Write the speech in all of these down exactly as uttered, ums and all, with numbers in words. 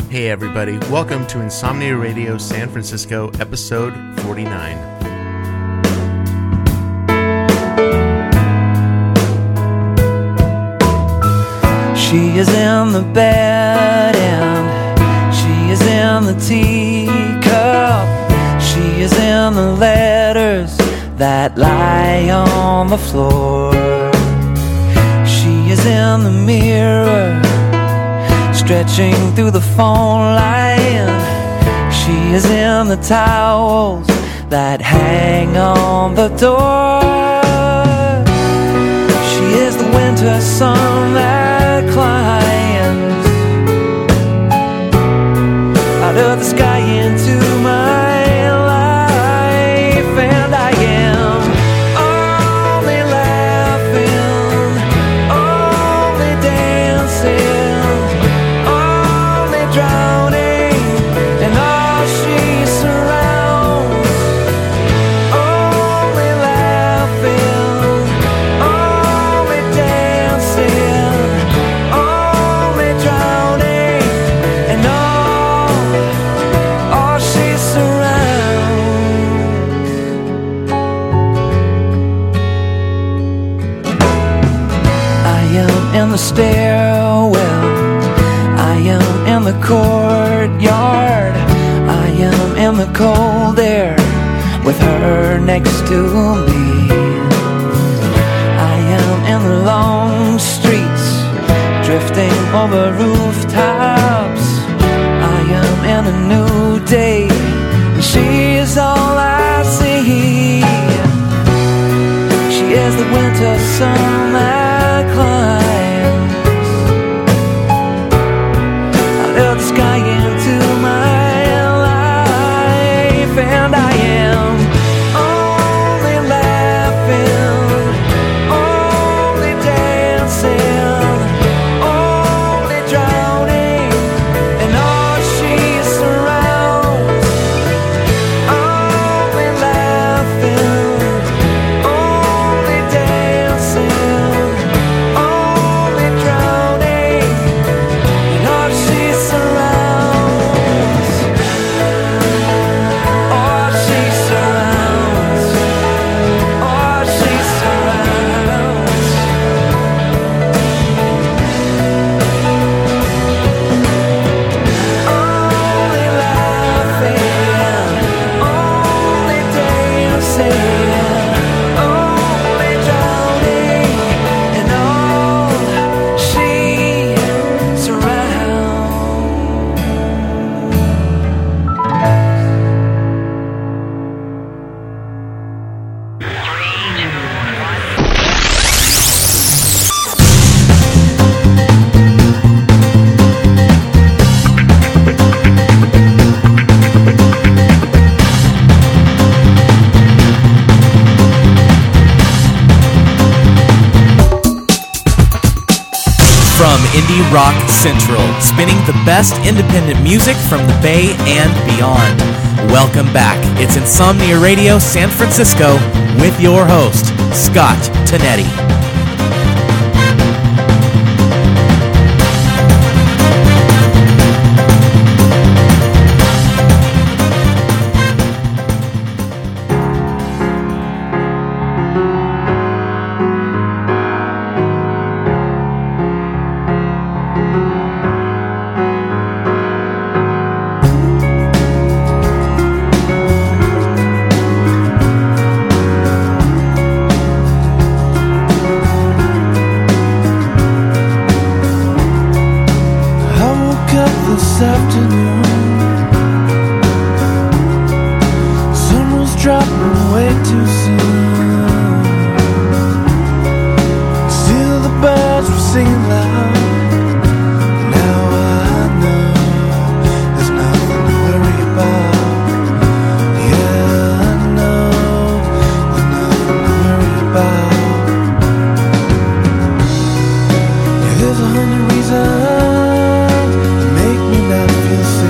Hey everybody, welcome to Insomnia Radio San Francisco, episode forty-nine. She is in the bed and she is in the teacup. She is in the letters that lie on the floor. She is in the mirror, stretching through the phone line. She is in the towels that hang on the door. She is the winter sun that climbs out of the sky into my life, and I am only laughing, only dancing, only drowning in all she surrounds. Only laughing, only dancing, only drowning in all, all she surrounds. I am in the stairwell, I am in the courtyard, I am in the cold air with her next to me. I am in the long streets, drifting over rooftops. I am in a new day, and she is all I see. She is the winter sun that climbs out of the sky into my life, and I am only laughing, only dancing, only drowning in all she surrounds. Only laughing, only dancing, only drowning in all she surrounds. All she surrounds, all she surrounds. Only laughing, only dancing, only drowning in all she surrounds. From Indie Rock Central, spinning the best independent music from the Bay and beyond. Welcome back. It's Insomnia Radio San Francisco with your host, Scott Tonetti. I woke up this afternoon, sun was dropping way too soon. Still the birds were singing loud. Now I know there's nothing to worry about. Yeah, I know there's nothing to worry about. Yeah, there's a hundred reasons make me not feel safe.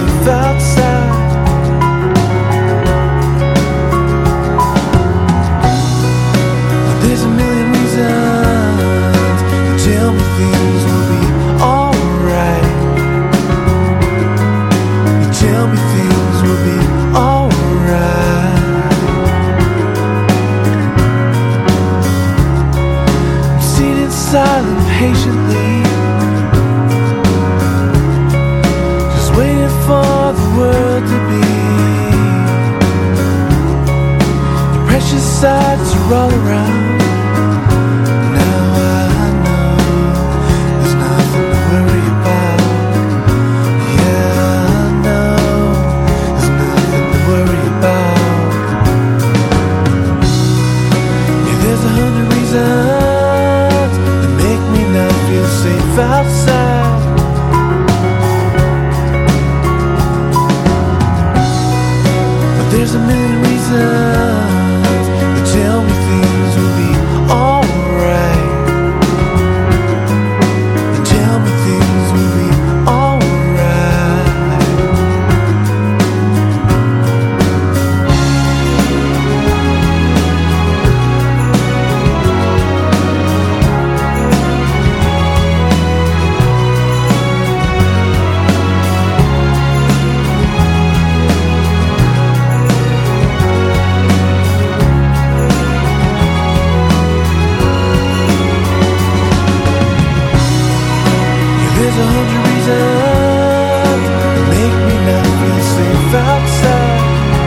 There's a hundred reasons make me not feel safe outside.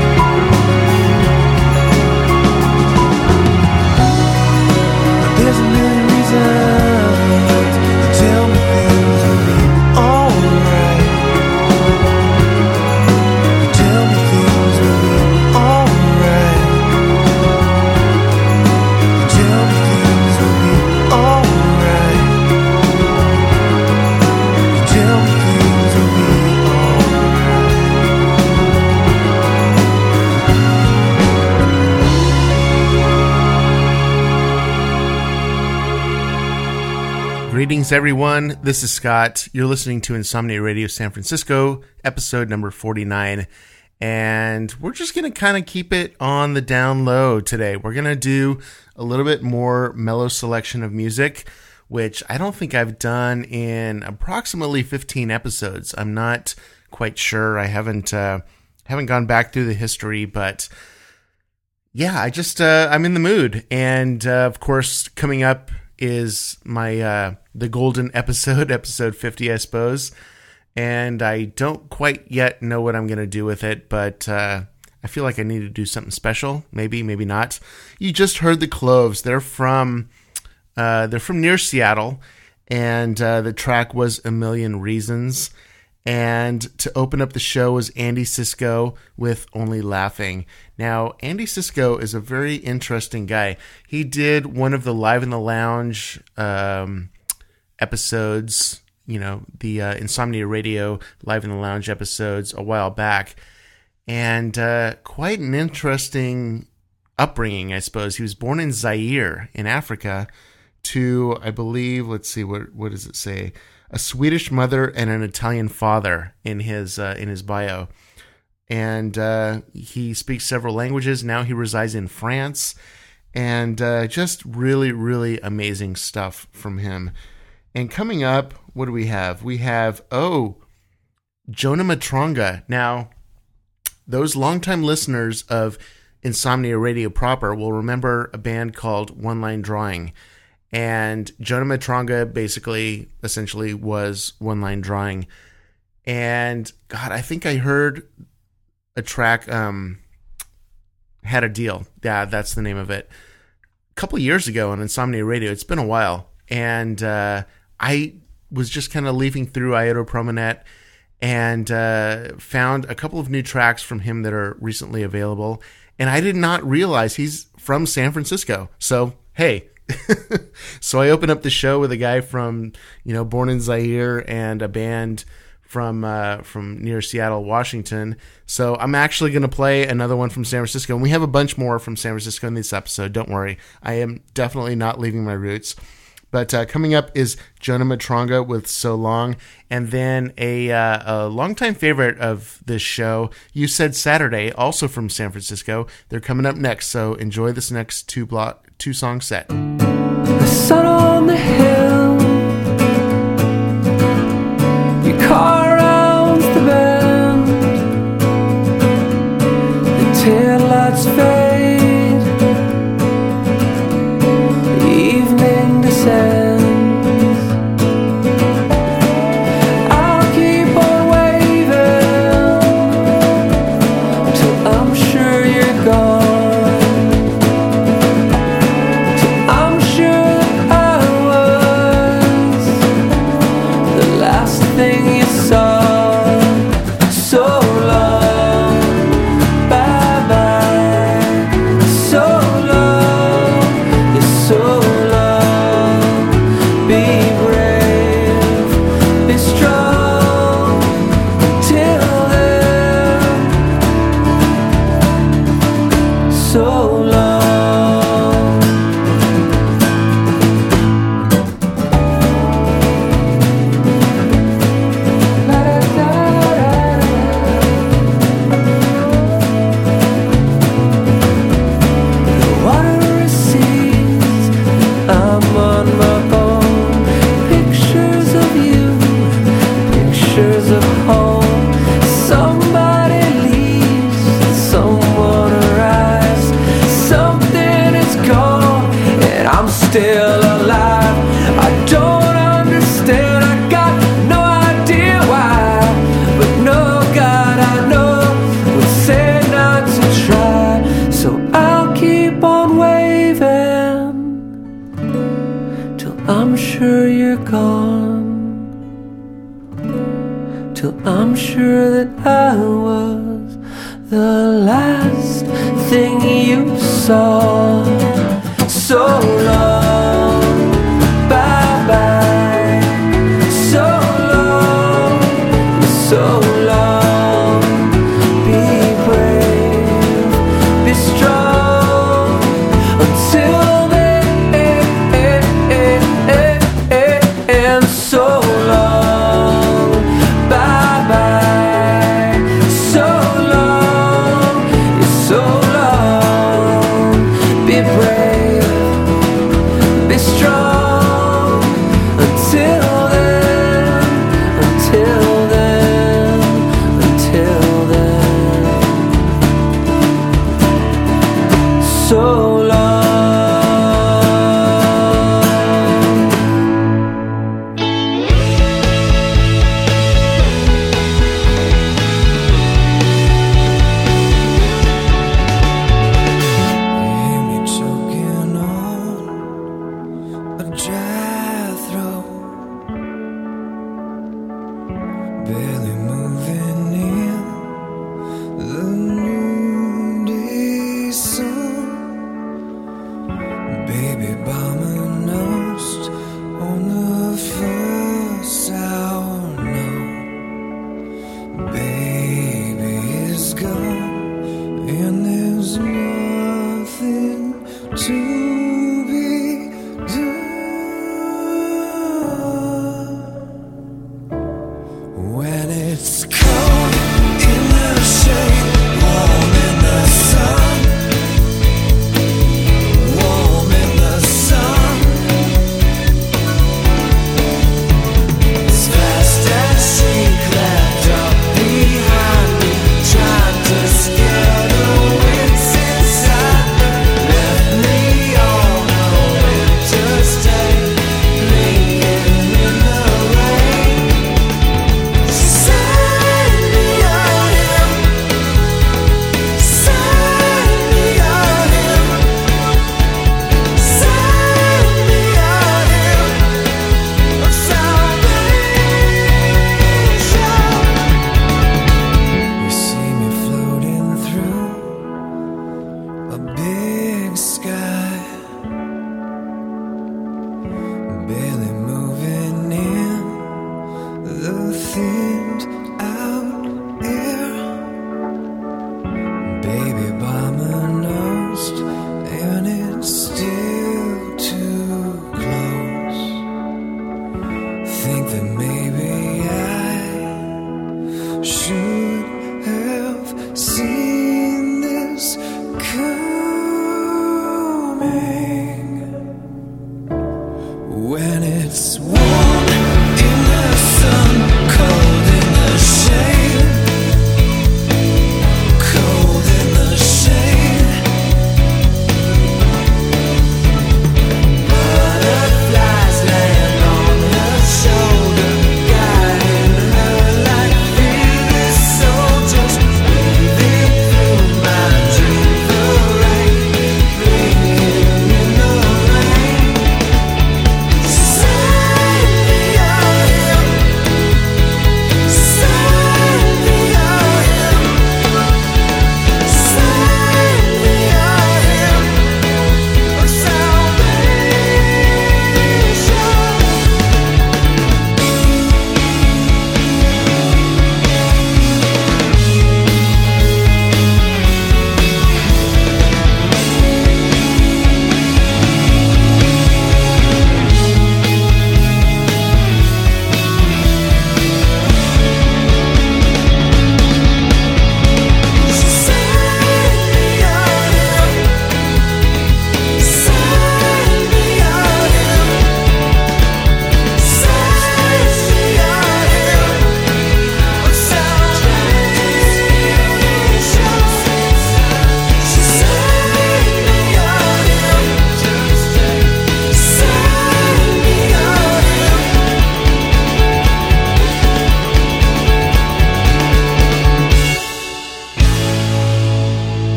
There's a million reasons to tell me things will be alright. Tell me things will be alright. Tell me things will be alright. Tell me things will be Greetings, everyone. This is Scott. You're listening to Insomnia Radio San Francisco, episode number forty-nine. And we're just going to kind of keep it on the down low today. We're going to do a little bit more mellow selection of music, which I don't think I've done in approximately fifteen episodes. I'm not quite sure. I haven't uh, haven't gone back through the history, but yeah, I just uh, I'm in the mood. And uh, of course, coming up is my uh, the golden episode, episode fifty, I suppose. And I don't quite yet know what I'm going to do with it, but uh, I feel like I need to do something special. Maybe, maybe not. You just heard the Cloves. They're from uh, they're from near Seattle, and uh, the track was A Million Reasons. And to open up the show was Andy Cisco with Only Laughing. Now, Andy Cisco is a very interesting guy. He did one of the Live in the Lounge um, episodes, you know, the uh, Insomnia Radio Live in the Lounge episodes a while back. And uh, quite an interesting upbringing, I suppose. He was born in Zaire in Africa to, I believe, let's see, what what does it say? A Swedish mother and an Italian father in his uh, in his bio. And uh, he speaks several languages. Now he resides in France. And uh, just really, really amazing stuff from him. And coming up, what do we have? We have, oh, Jonah Matronga. Now, those longtime listeners of Insomnia Radio proper will remember a band called One Line Drawing. And Jonah Matronga basically, essentially was One Line Drawing. And, God, I think I heard a track, um, Had a Deal. Yeah, that's the name of it. A couple years ago on Insomnia Radio. It's been a while. And uh, I was just kind of leafing through Iodo Promenade and uh, found a couple of new tracks from him that are recently available. And I did not realize he's from San Francisco. So, hey. So I open up the show with a guy from, you know, born in Zaire and a band from uh, from near Seattle, Washington. So I'm actually going to play another one from San Francisco. And we have a bunch more from San Francisco in this episode. Don't worry. I am definitely not leaving my roots. But uh, coming up is Jonah Matronga with So Long. And then a, uh, a longtime favorite of this show, You Said Saturday, also from San Francisco. They're coming up next. So enjoy this next two block. Two song set. The sun on the hill, your car rounds the bend, the taillights fade, the evening descends. I'll keep on waving till I'm sure you're gone. till I'm sure that I was the last thing you saw. So long, bye-bye. So long, so long. Be brave, be strong until and so long, bye-bye. So long, so long. Be brave, be strong until then, until then, until then. So long. When it's warm in the sun, cold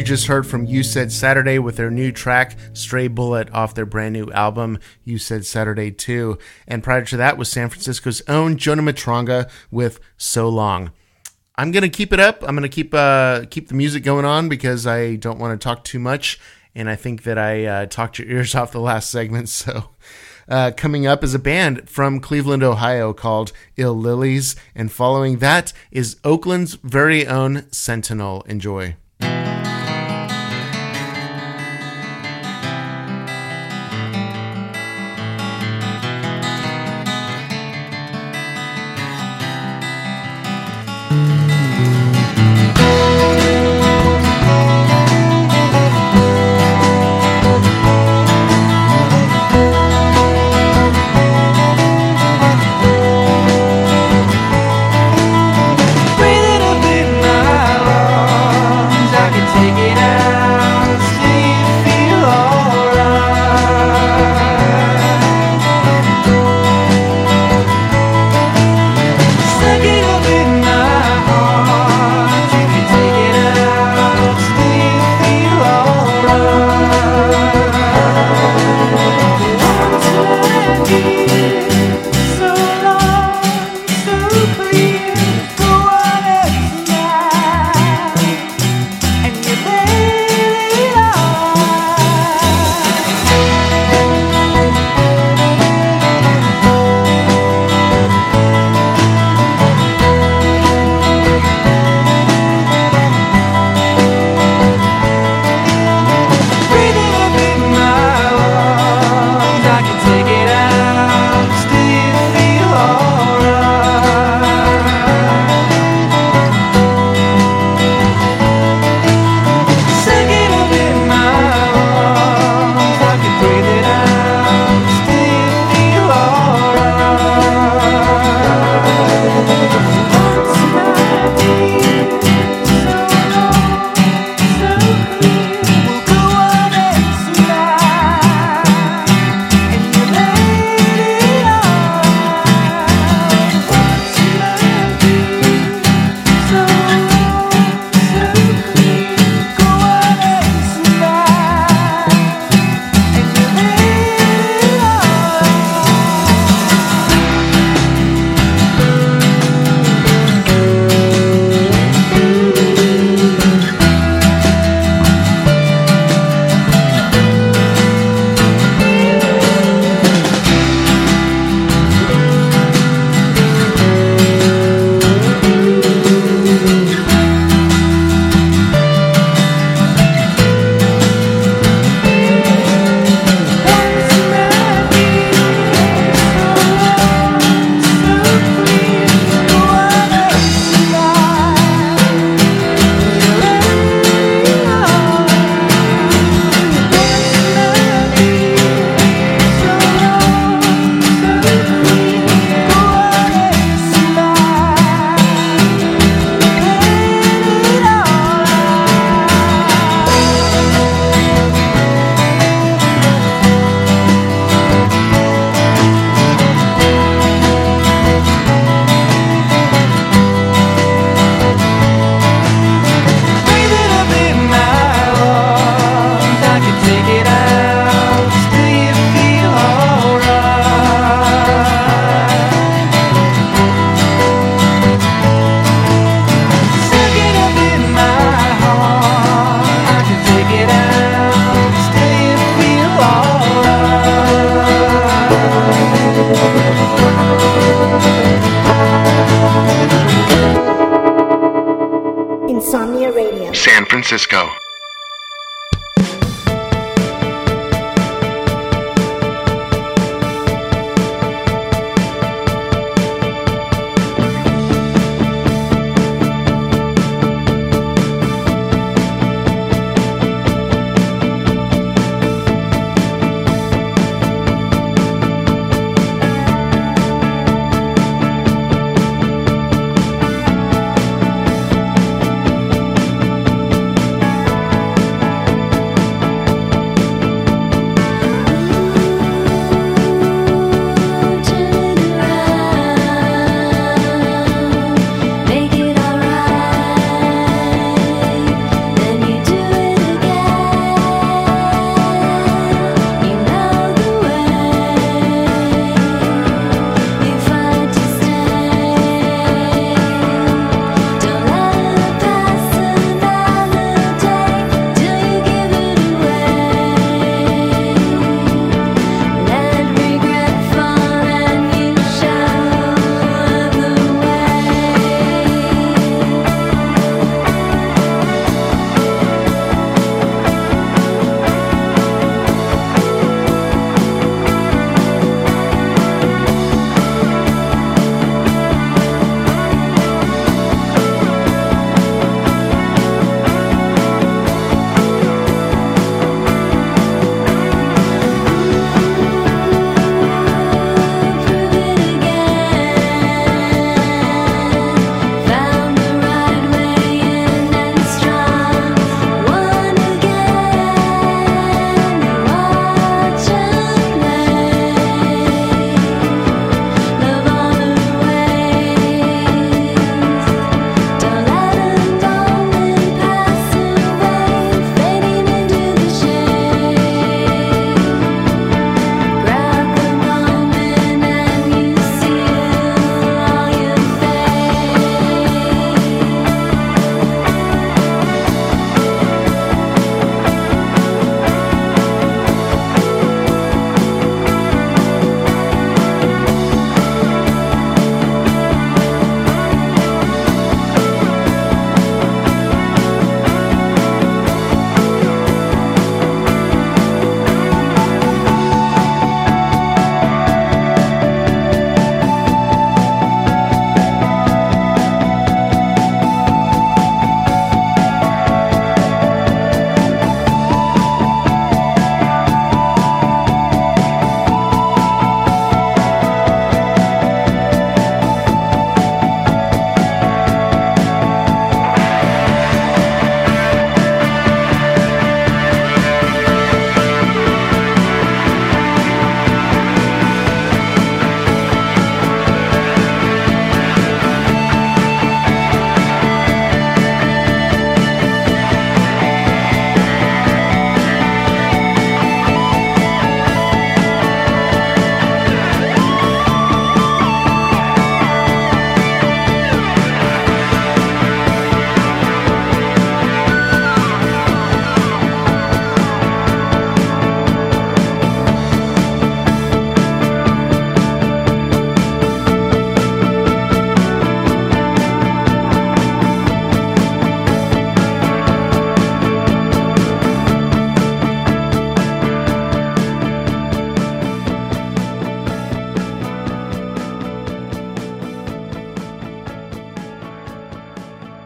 just heard from You Said Saturday with their new track, Stray Bullet, off their brand new album, You Said Saturday two. And prior to that was San Francisco's own Jonah Matranga with So Long. I'm going to keep it up. I'm going to keep uh, keep the music going on because I don't want to talk too much. And I think that I uh, talked your ears off the last segment. So uh, coming up is a band from Cleveland, Ohio called Ill Lilies. And following that is Oakland's very own Sentinel. Enjoy. Insomnia Radio, San Francisco.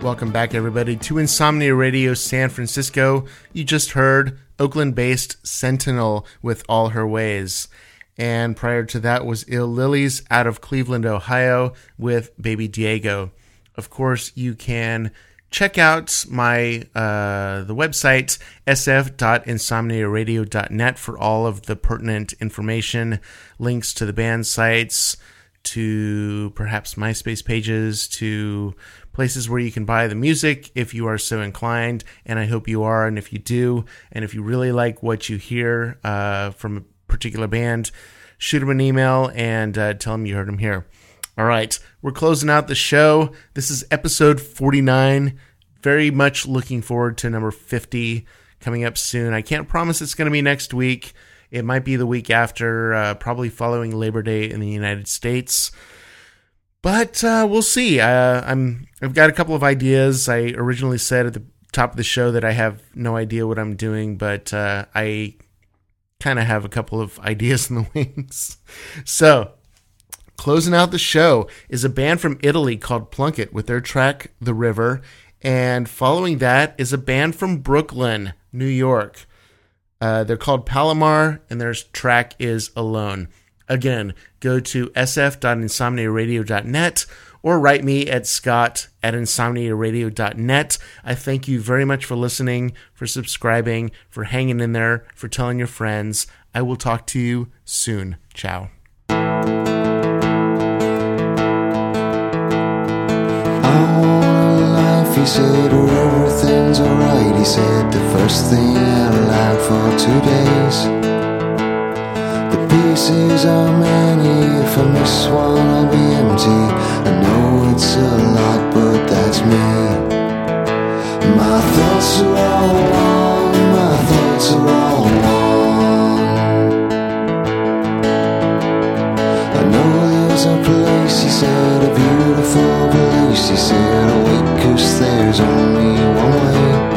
Welcome back, everybody, to Insomnia Radio San Francisco. You just heard Oakland-based Sentinel with All Her Ways. And prior to that was Ill Lilies out of Cleveland, Ohio with Baby Diego. Of course, you can check out my uh, the website, s f dot insomnia radio dot net, for all of the pertinent information, links to the band sites, to perhaps MySpace pages, to places where you can buy the music if you are so inclined, and I hope you are. And if you do, and if you really like what you hear uh, from a particular band, shoot them an email and uh, tell them you heard them here. All right, we're closing out the show. This is episode forty-nine. Very much looking forward to number fifty coming up soon. I can't promise it's going to be next week. It might be the week after, uh, probably following Labor Day in the United States. But uh, we'll see. Uh, I'm, I've got a couple of ideas. I originally said at the top of the show that I have no idea what I'm doing, but uh, I kind of have a couple of ideas in the wings. So, closing out the show is a band from Italy called Plunkett with their track The River. And following that is a band from Brooklyn, New York. Uh, they're called Palomar, and their track is Alone. Again, go to s f dot insomnia radio dot net or write me at scott at insomnia radio dot net. I thank you very much for listening, for subscribing, for hanging in there, for telling your friends. I will talk to you soon. Ciao. He said, oh, everything's alright. He said, the first thing out loud for two days. The pieces are many. If I miss one, I'll be empty. I know it's a lot, but that's me. My thoughts are all one. My thoughts are all one. I know there's a place, he said, a beautiful place. He said, oh, wait, 'cause there's only one way.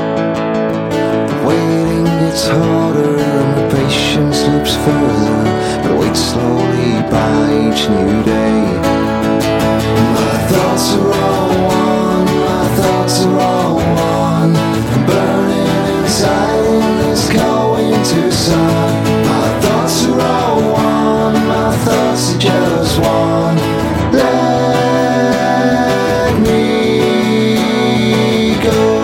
Waiting gets harder and the patience slips further, but wait slowly by each new day. My thoughts are all one, my thoughts are all one, burning inside in this cold winter sun. My thoughts are all one, my thoughts are just one. Let me go.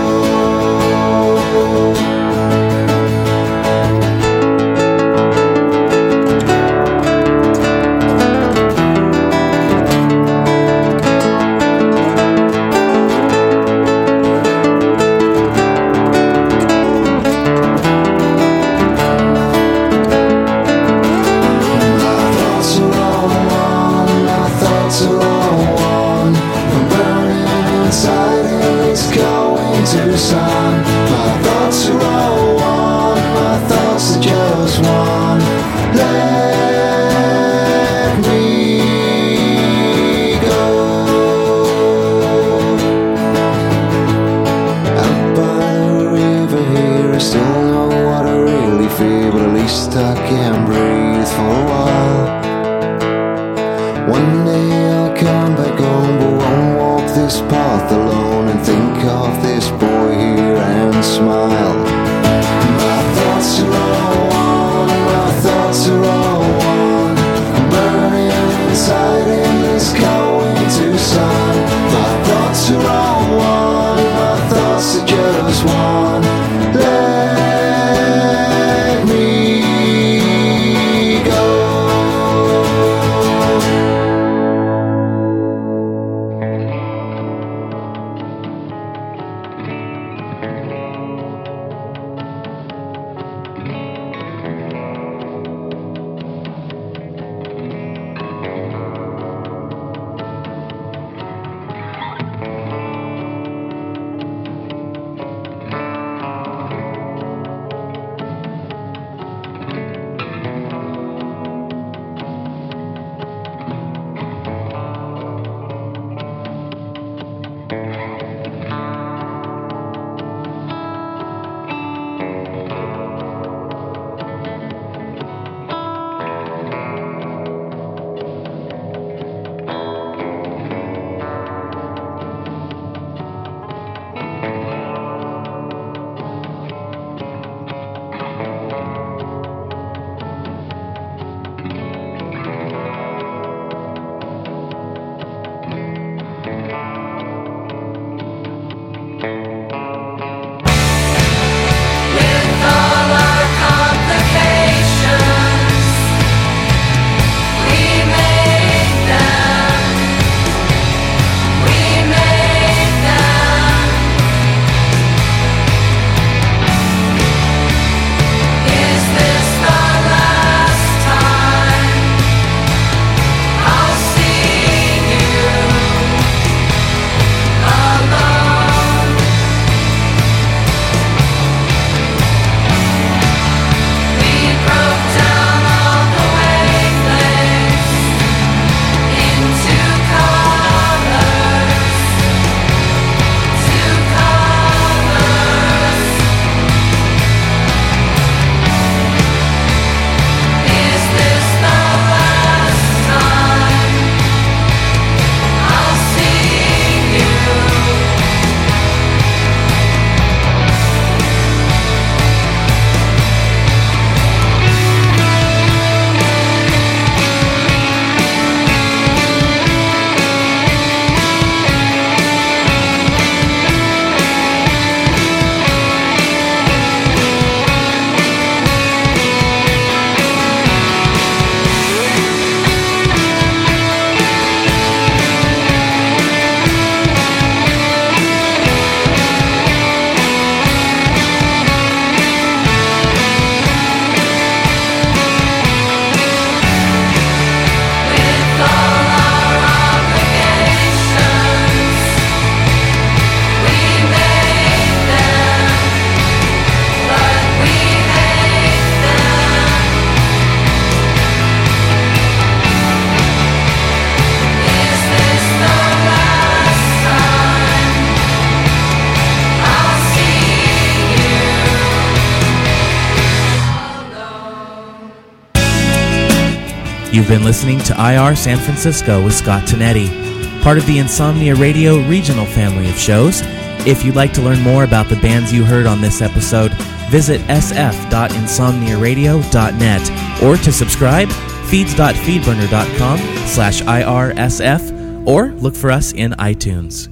You've been listening to I R San Francisco with Scott Tonetti, part of the Insomnia Radio regional family of shows. If you'd like to learn more about the bands you heard on this episode, visit s f dot insomnia radio dot net, or to subscribe, feeds dot feedburner dot com slash I R S F, or look for us in iTunes.